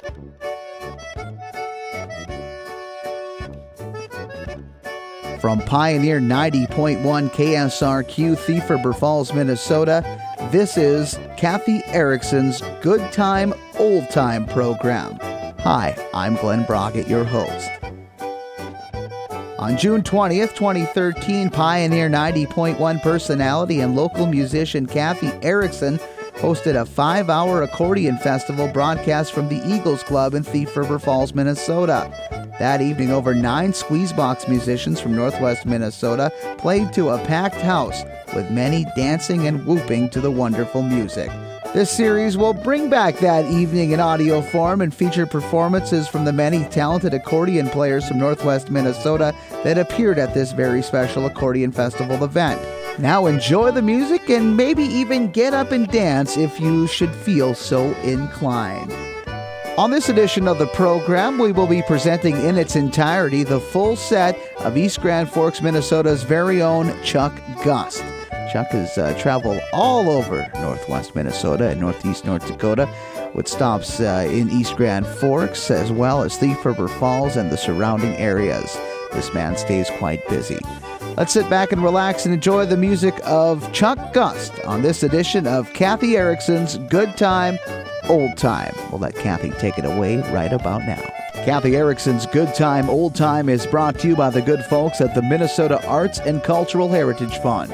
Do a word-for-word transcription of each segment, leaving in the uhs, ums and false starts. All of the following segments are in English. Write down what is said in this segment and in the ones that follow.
From Pioneer ninety point one K S R Q, Thief River Falls, Minnesota, this is Kathy Erickson's Good Time, Old Time program. Hi, I'm Glenn Brockett, your host. On June twentieth, twenty thirteen, Pioneer ninety point one personality and local musician Kathy Erickson hosted a five-hour accordion festival broadcast from the Eagles Club in Thief River Falls, Minnesota. That evening, over nine Squeezebox musicians from Northwest Minnesota played to a packed house, with many dancing and whooping to the wonderful music. This series will bring back that evening in audio form and feature performances from the many talented accordion players from Northwest Minnesota that appeared at this very special accordion festival event. Now enjoy the music and maybe even get up and dance if you should feel so inclined. On this edition of the program, we will be presenting in its entirety the full set of East Grand Forks, Minnesota's very own Chuck Gust. Chuck has uh, traveled all over Northwest Minnesota and Northeast North Dakota, with stops uh, in East Grand Forks as well as Thief River Falls and the surrounding areas. This man stays quite busy. Let's sit back and relax and enjoy the music of Chuck Gust on this edition of Kathy Erickson's Good Time, Old Time. We'll let Kathy take it away right about now. Kathy Erickson's Good Time, Old Time is brought to you by the good folks at the Minnesota Arts and Cultural Heritage Fund.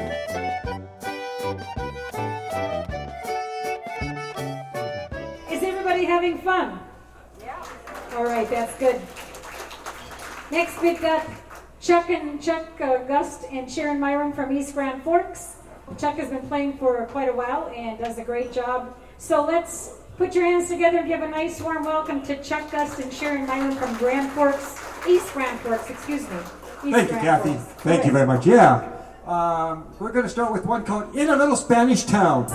Is everybody having fun? Yeah. All right, that's good. Next we've got Chuck and Chuck uh, Gust and Sharon Myram from East Grand Forks. Chuck has been playing for quite a while and does a great job. So let's put your hands together and give a nice warm welcome to Chuck Gust and Sharon Myram from Grand Forks, East Grand Forks, excuse me. East Thank Grand you, Kathy. Forks. Thank you very much. Yeah. Um, we're going to start with one called In a Little Spanish Town.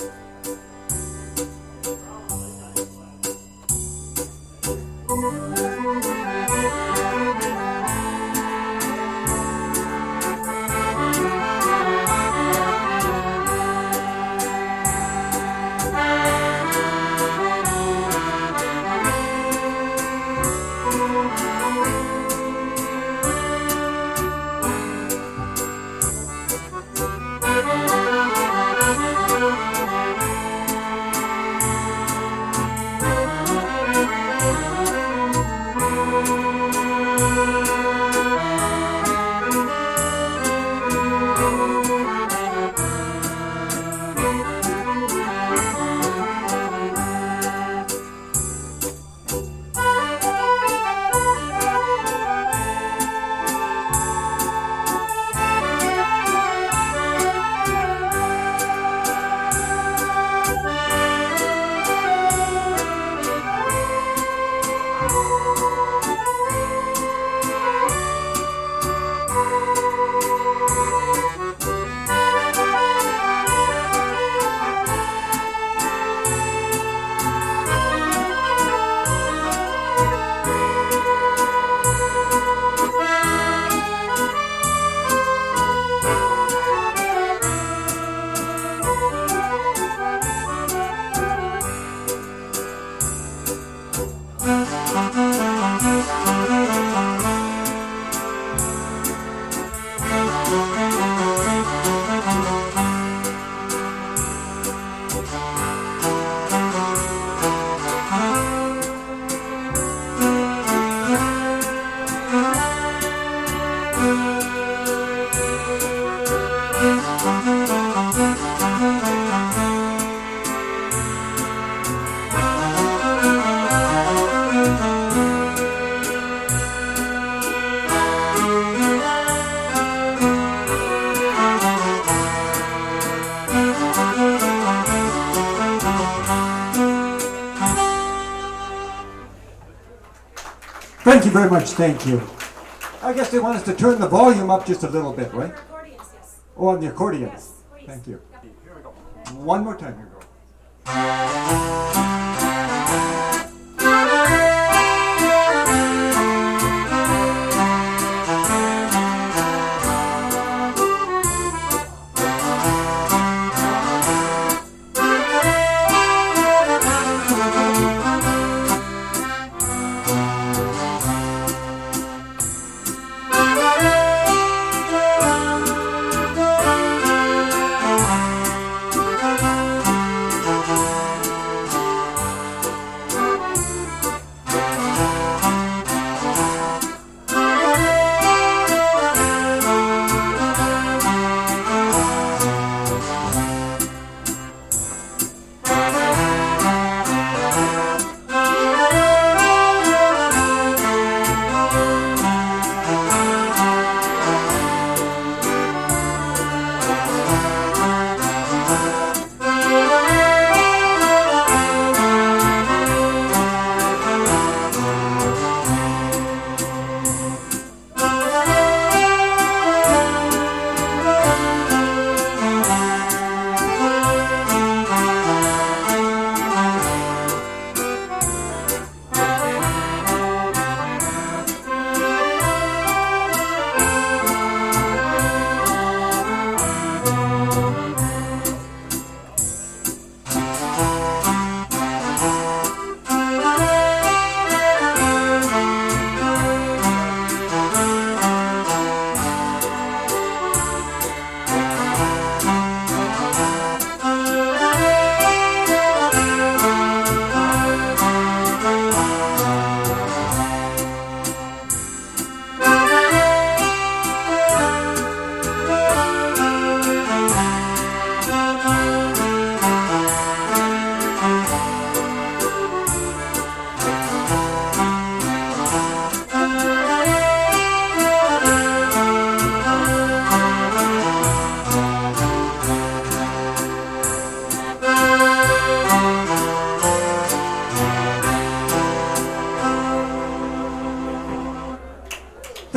Thank you very much, thank you. I guess they want us to turn the volume up just a little bit, right? Accordions, yes. Oh, on the accordion. Yes, please. Thank you. Here we go. One more time, here we go.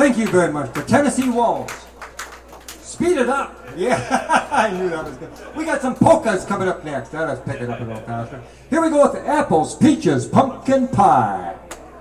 Thank you very much. The Tennessee Waltz. Speed it up. Yeah, I knew that was good. We got some polkas coming up next. Let us pick it up a little faster. Here we go with apples, peaches, pumpkin pie.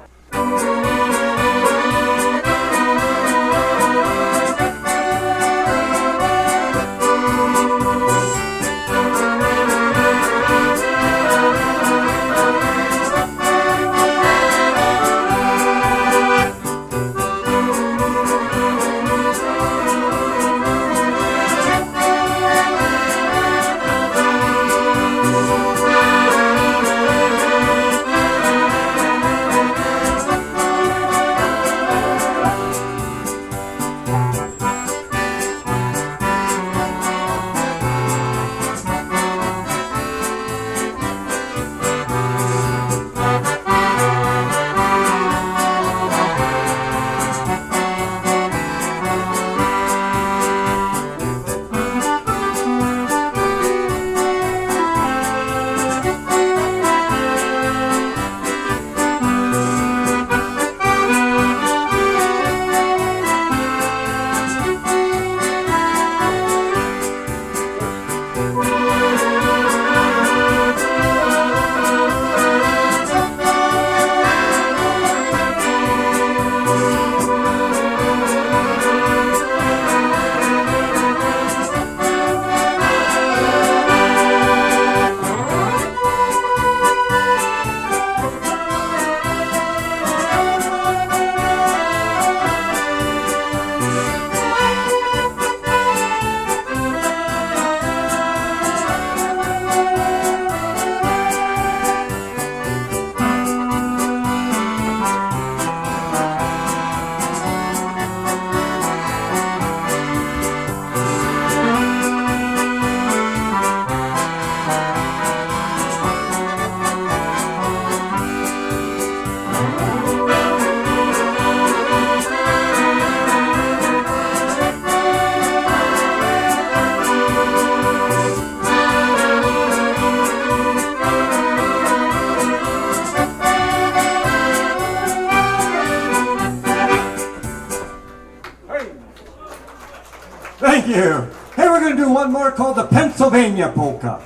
Thank you. Hey, we're going to do one more called the Pennsylvania Polka.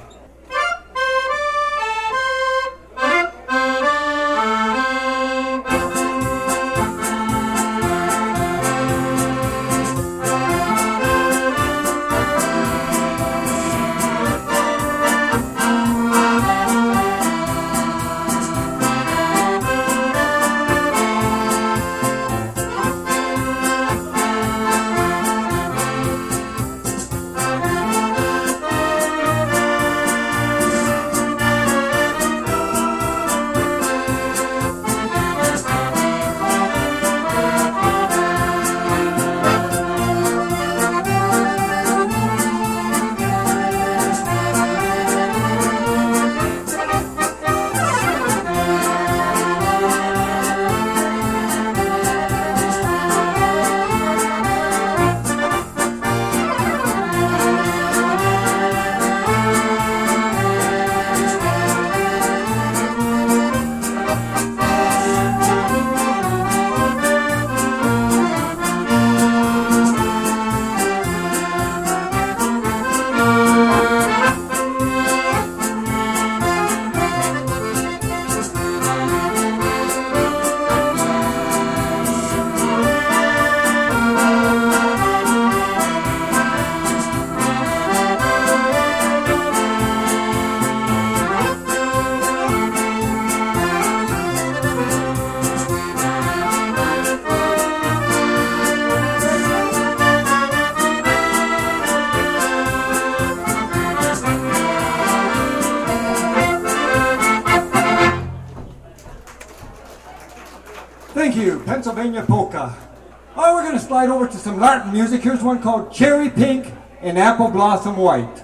Thank you, Pennsylvania Polka. Oh, we're going to slide over to some Latin music. Here's one called Cherry Pink and Apple Blossom White.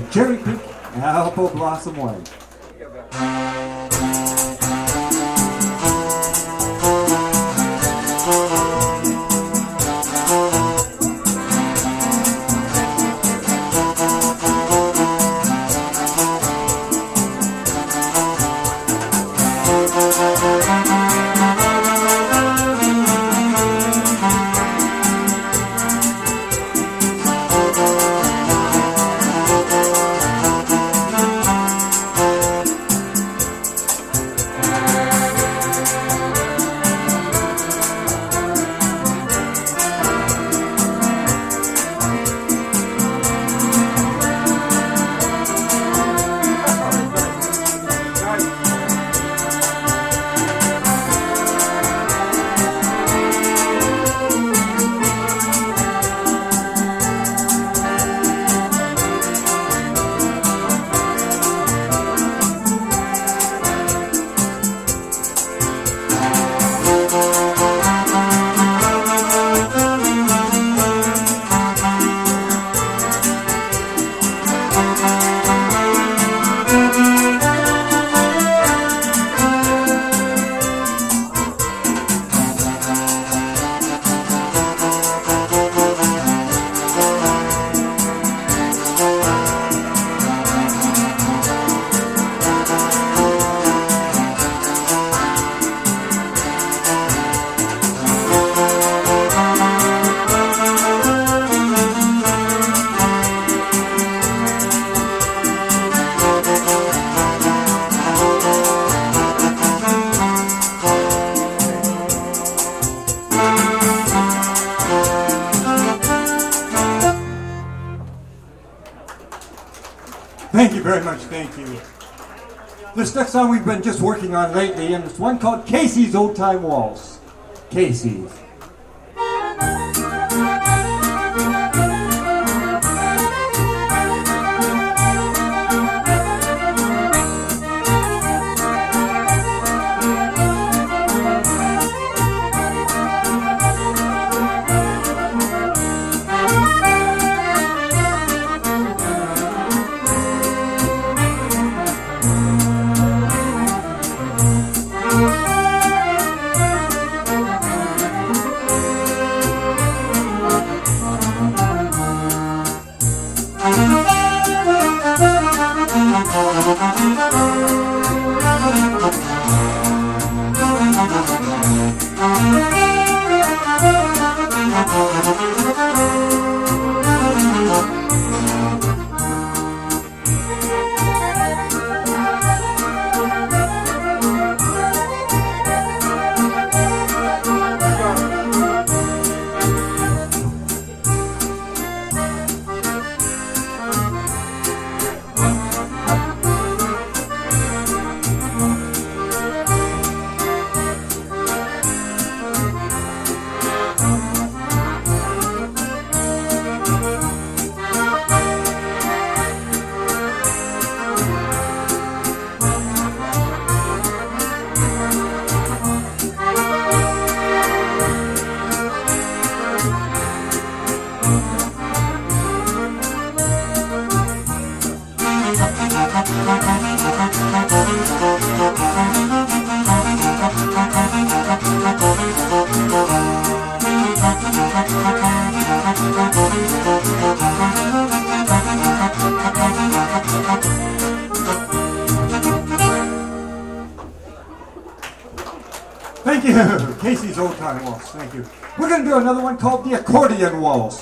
Cherry Creek Apple Blossom Wine. Thank you very much, thank you. This next song we've been just working on lately, and it's one called Casey's Old Time Waltz. Casey's. Thank you, Casey's Old Time Waltz, thank you. We're going to do another one called the Accordion Waltz.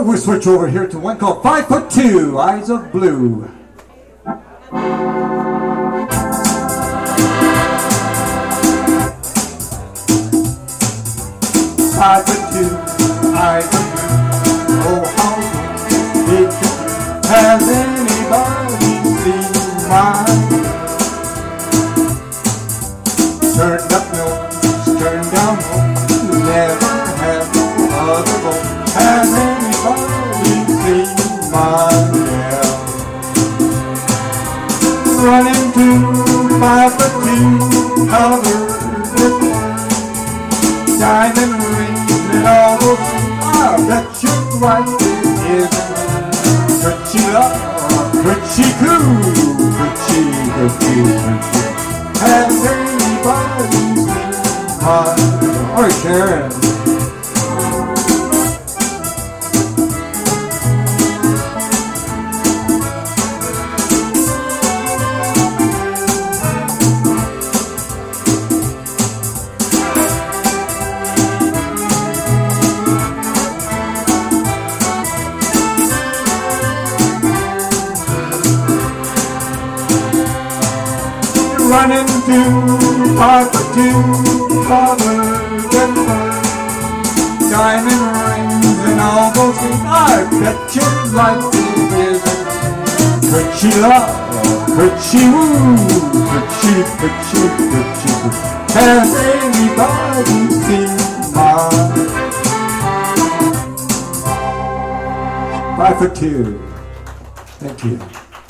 we'll switch over here to one called Five Foot Two, Eyes of Blue. Five foot two, eyes of blue. Oh, how big has anybody seen mine? Turned up nose, turned down nose, never had no other bone. Has anybody seen mine? Yeah. Running two, five foot two, covered with diamond rings and all those things. I bet you're right, it isn't. Could she love, could she coo, could she, could she, could she? Has anybody seen mine? All right, Sharon. Running two, five foot two, covered with fur, diamond rings and all those things. I bet you like it isn't. Could she love? Could she woo? Could she? Could she? Could she? Has anybody seen mine? Five foot two. Thank you.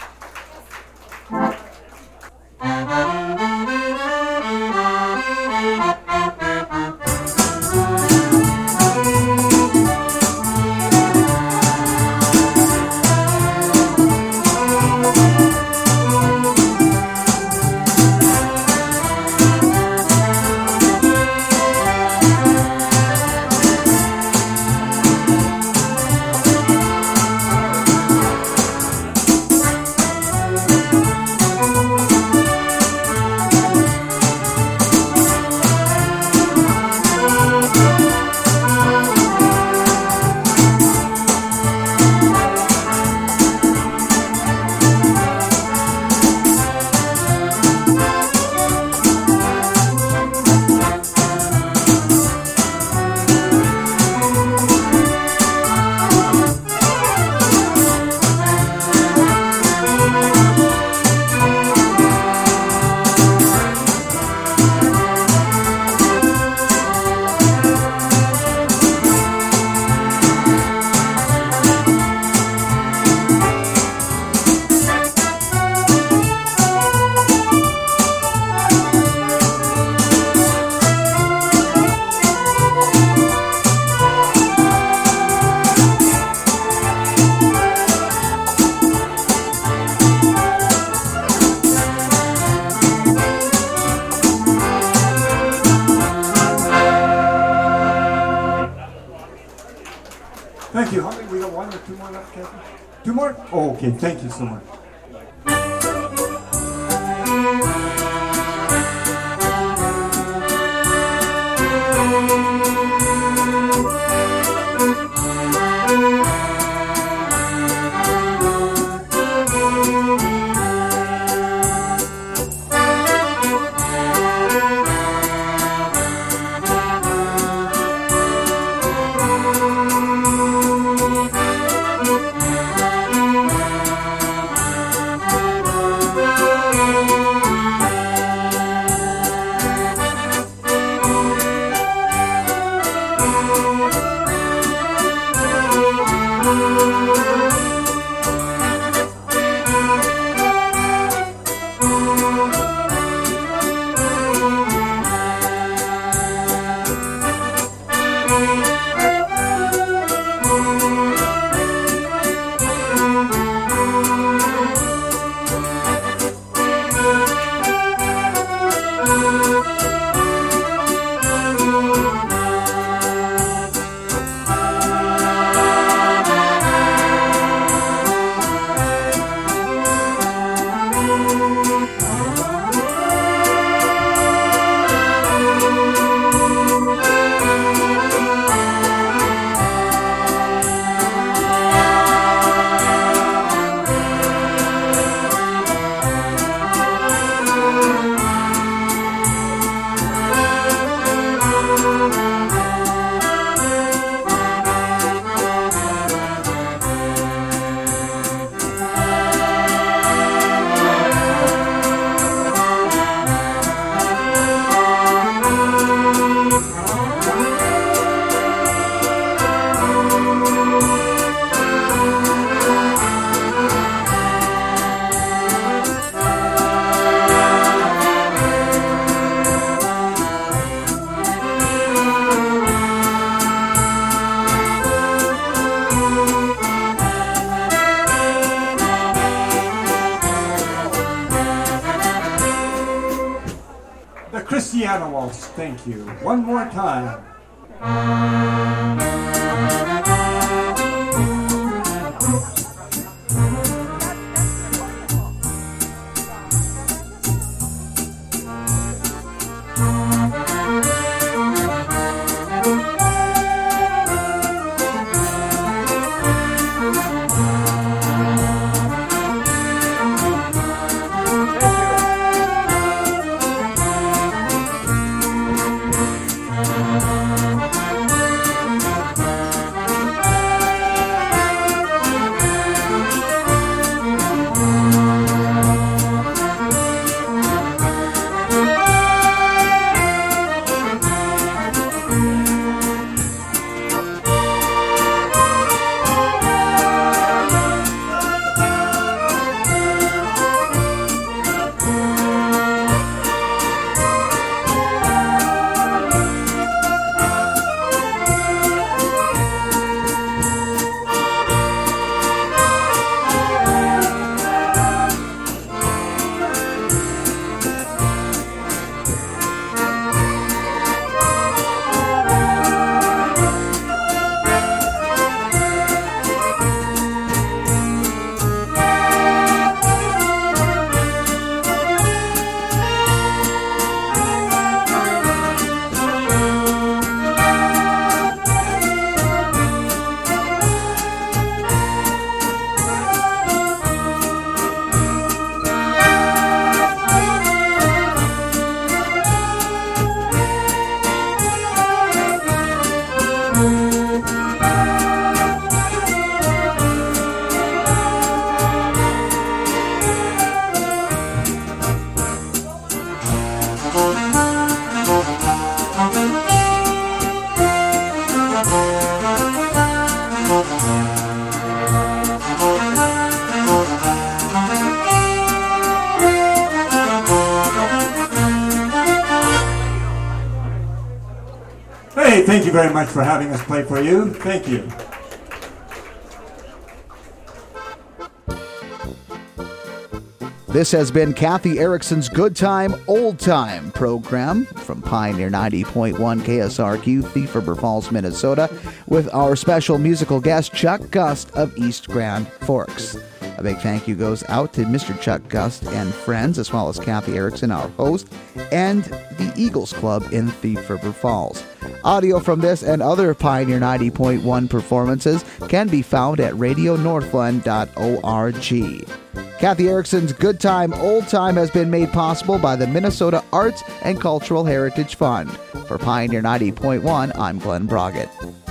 Thank you. How many? We got one or two more left, Kathy? Two more? Oh, okay. Thank you so much. Sienna Waltz. Thank you. One more time. Hey, thank you very much for having us play for you. Thank you. This has been Kathy Erickson's Good Time, Old Time program from Pioneer ninety point one K S R Q, Thief River Falls, Minnesota, with our special musical guest, Chuck Gust of East Grand Forks. A big thank you goes out to Mister Chuck Gust and friends, as well as Kathy Erickson, our host, and the Eagles Club in Thief River Falls. Audio from this and other Pioneer ninety point one performances can be found at radio northland dot org. Kathy Erickson's Good Time, Old Time has been made possible by the Minnesota Arts and Cultural Heritage Fund. For Pioneer ninety point one, I'm Glenn Broggett.